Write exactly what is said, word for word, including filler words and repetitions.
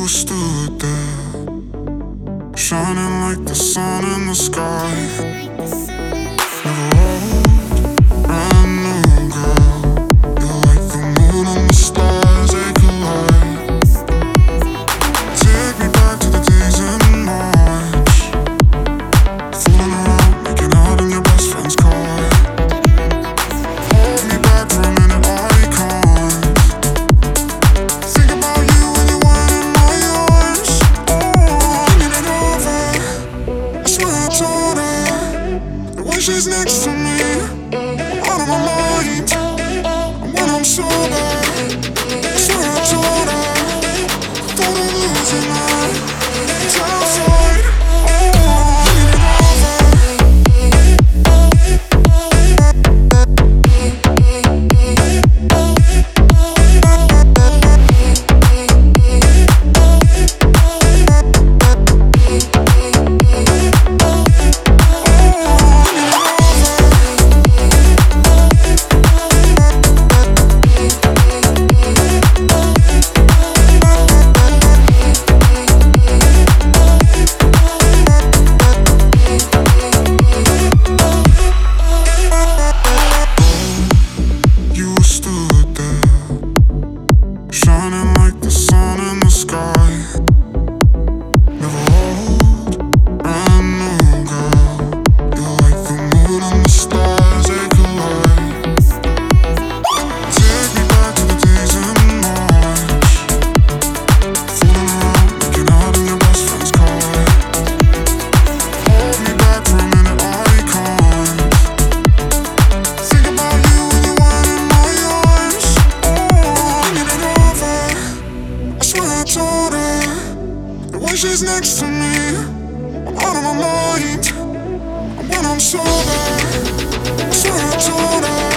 You stood there, shining like the sun in the sky. Never old, brand new girl. You're like the moon and the stars, they collide. Take me back to the days in March, fooling around, making out in your best friend's car. Hold me back for a minute, I can't think about you when you weren't in my arms. Oh, I need it over. I swear I told her that when she's next to me, I'm out of my mind. And when I'm sober, I swear I told her I thought I'm losing her. It's outside. Oh, I need it shining like the sun in the sky. Never old, brand new girl. You're like the moon and the stars, they collide. Take me back to the days in March, fooling around, making out in your best friend's car. Hold me back for a minute, I can't think about you when you weren't in my arms. Oh, I need it over. I swear I told her that when she's next to me, I'm out of my mind. And when I'm sober, I swear I told her